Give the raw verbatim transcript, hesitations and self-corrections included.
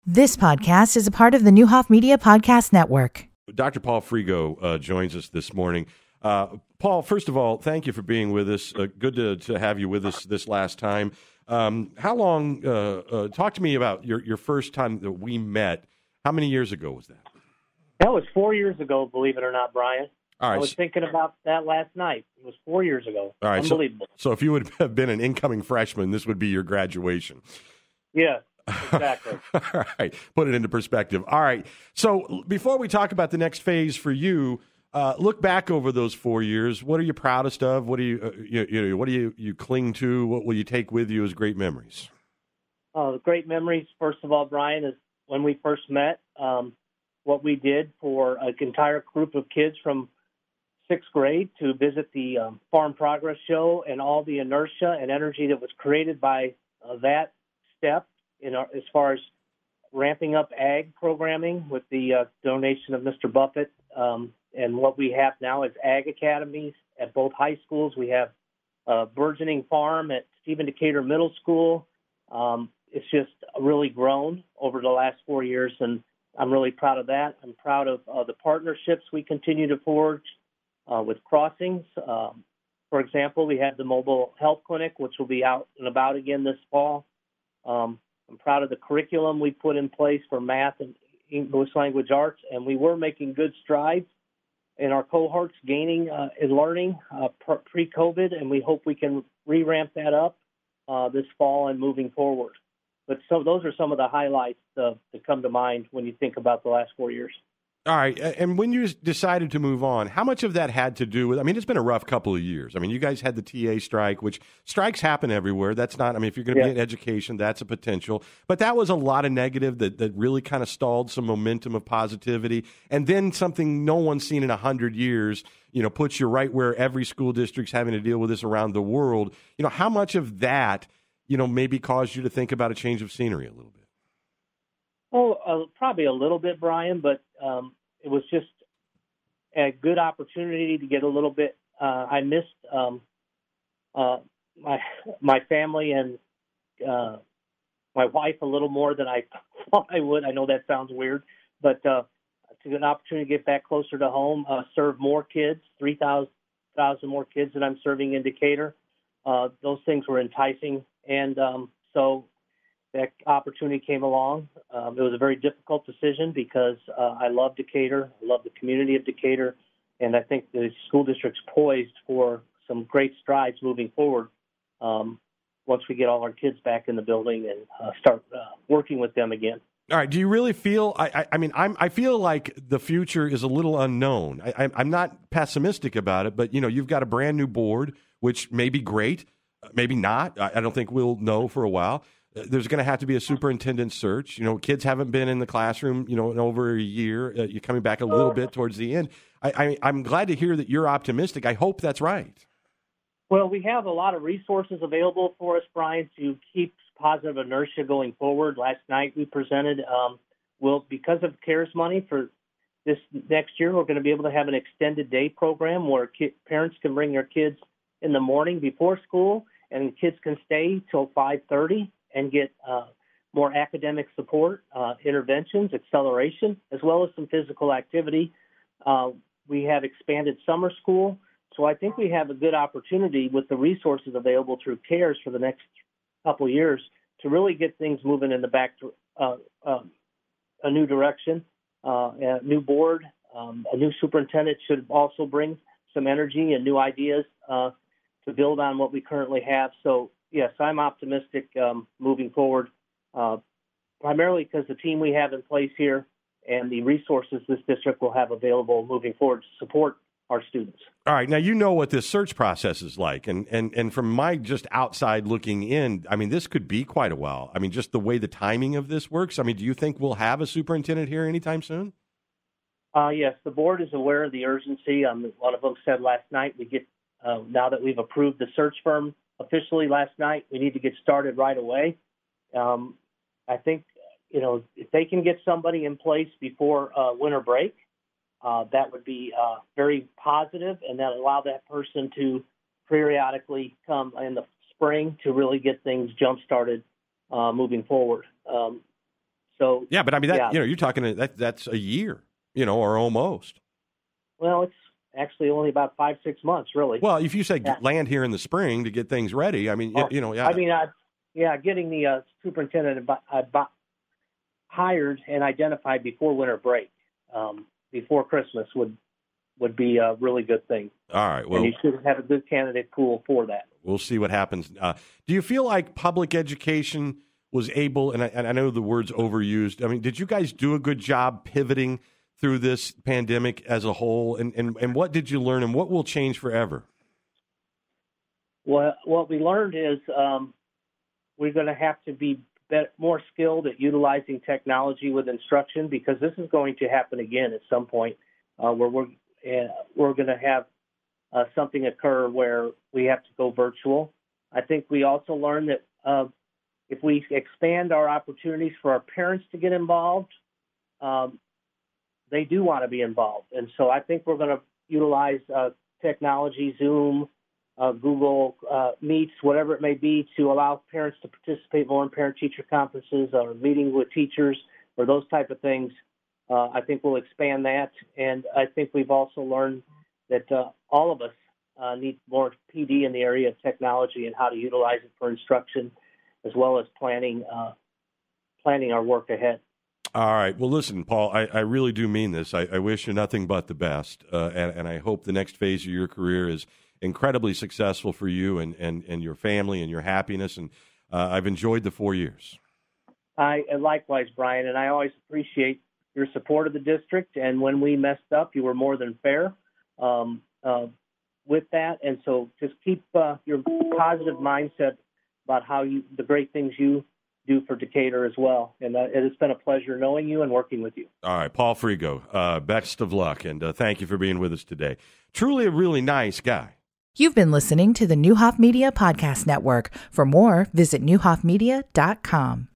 This podcast is a part of the Newhoff Media Podcast Network. Doctor Paul Frigo uh, joins us this morning. Uh, Paul, first of all, thank you for being with us. Uh, good to, to have you with us this last time. Um, how long, uh, uh, talk to me about your, your first time that we met. How many years ago was that? That was four years ago, believe it or not, Brian. All right. I was thinking about that last night. It was four years ago. All right, Unbelievable. So, so if you would have been an incoming freshman, this would be your graduation. Yeah. Exactly. All right. Put it into perspective. All right. So before we talk about the next phase for you, uh, look back over those four years. What are you proudest of? What do you, uh, you, you know, what do you, you cling to? What will you take with you as great memories? Uh, great memories, first of all, Brian, is when we first met, um, what we did for an entire group of kids from sixth grade to visit the um, Farm Progress Show, and all the inertia and energy that was created by uh, that step. In our, as far as ramping up ag programming with the uh, donation of Mister Buffett, um, and what we have now is ag academies at both high schools. We have a burgeoning farm at Stephen Decatur Middle School. Um, it's just really grown over the last four years, and I'm really proud of that. I'm proud of uh, the partnerships we continue to forge uh, with Crossings. Um, for example, we have the mobile health clinic, which will be out and about again this fall. Um, I'm proud of the curriculum we put in place for math and English language arts, and we were making good strides in our cohorts, gaining uh, and learning uh, pre-COVID, and we hope we can re-ramp that up uh, this fall and moving forward. But so those are some of the highlights uh, that come to mind when you think about the last four years. All right. And when you decided to move on, how much of that had to do with, I mean, it's been a rough couple of years. I mean, you guys had the T A strike, which strikes happen everywhere. That's not, I mean, if you're going to yeah. be in education, that's a potential. But that was a lot of negative that, that really kind of stalled some momentum of positivity. And then something no one's seen in a hundred years, you know, puts you right where every school district's having to deal with this around the world. You know, how much of that, you know, maybe caused you to think about a change of scenery a little bit? Oh, uh, probably a little bit, Brian, but um, it was just a good opportunity to get a little bit. Uh, I missed um, uh, my my family and uh, my wife a little more than I thought I would. I know that sounds weird, but uh, to get an opportunity to get back closer to home, uh, serve more kids, three thousand more kids that I'm serving in Decatur. Uh, those things were enticing, and um, so that opportunity came along. Um, it was a very difficult decision because uh, I love Decatur, I love the community of Decatur, and I think the school district's poised for some great strides moving forward um, once we get all our kids back in the building and uh, start uh, working with them again. All right. Do you really feel? I, I, I mean, I'm. I feel like the future is a little unknown. I, I, I'm not pessimistic about it, but you know, you've got a brand new board, which may be great, maybe not. I, I don't think we'll know for a while. There's going to have to be a superintendent search. You know, kids haven't been in the classroom, you know, in over a year. Uh, you're coming back a little bit towards the end. I, I, I'm glad to hear that you're optimistic. I hope that's right. Well, we have a lot of resources available for us, Brian, to keep positive inertia going forward. Last night we presented, um, well, because of CARES money for this next year, we're going to be able to have an extended day program where ki- parents can bring their kids in the morning before school, and kids can stay till five thirty and get uh, more academic support, uh, interventions, acceleration, as well as some physical activity. Uh, we have expanded summer school. So I think we have a good opportunity with the resources available through CARES for the next couple of years to really get things moving in the back to uh, uh, a new direction. Uh, a new board, um, a new superintendent should also bring some energy and new ideas uh, to build on what we currently have. So, yes, I'm optimistic um, moving forward, uh, primarily because the team we have in place here and the resources this district will have available moving forward to support our students. All right. Now, you know what this search process is like. And, and, and from my just outside looking in, I mean, this could be quite a while. I mean, just the way the timing of this works. I mean, do you think we'll have a superintendent here anytime soon? Uh, yes, the board is aware of the urgency. Um, one of them said last night, we get uh, now that we've approved the search firm officially last night, we need to get started right away. Um, I think, you know, if they can get somebody in place before uh, winter break, uh, that would be uh, very positive, and that allow that person to periodically come in the spring to really get things jump-started uh, moving forward. Um, So yeah, but I mean, that, yeah. you know, you're talking that that's a year, you know, or almost. Well, it's actually only about five, six months, really. Well, if you say yeah. land here in the spring to get things ready, I mean, oh, you know, yeah. I mean, I, yeah, getting the uh, superintendent uh, hired and identified before winter break, um, before Christmas would would be a really good thing. All right. Well, and you should have a good candidate pool for that. We'll see what happens. Uh, do you feel like public education was able, and I, and I know the word's overused, I mean, did you guys do a good job pivoting through this pandemic as a whole? And, and, and what did you learn, and what will change forever? Well, what we learned is um, we're going to have to be more skilled at utilizing technology with instruction, because this is going to happen again at some point uh, where we're uh, we're going to have uh, something occur where we have to go virtual. I think we also learned that uh, if we expand our opportunities for our parents to get involved, um, they do want to be involved. And so I think we're going to utilize uh, technology, Zoom, uh, Google uh, Meets, whatever it may be, to allow parents to participate more in parent-teacher conferences or meeting with teachers or those type of things. Uh, I think we'll expand that. And I think we've also learned that uh, all of us uh, need more P D in the area of technology and how to utilize it for instruction, as well as planning uh, planning our work ahead. All right. Well, listen, Paul, I, I really do mean this. I, I wish you nothing but the best, uh, and, and I hope the next phase of your career is incredibly successful for you and, and, and your family and your happiness. And uh, I've enjoyed the four years. I likewise, Brian, and I always appreciate your support of the district. And when we messed up, you were more than fair um, uh, with that. And so just keep uh, your positive mindset about how you the great things you do for Decatur as well. And uh, it has been a pleasure knowing you and working with you. All right, Paul Frigo, uh, best of luck, and uh, thank you for being with us today. Truly a really nice guy. You've been listening to the Neuhoff Media Podcast Network. For more, visit neuhoff media dot com.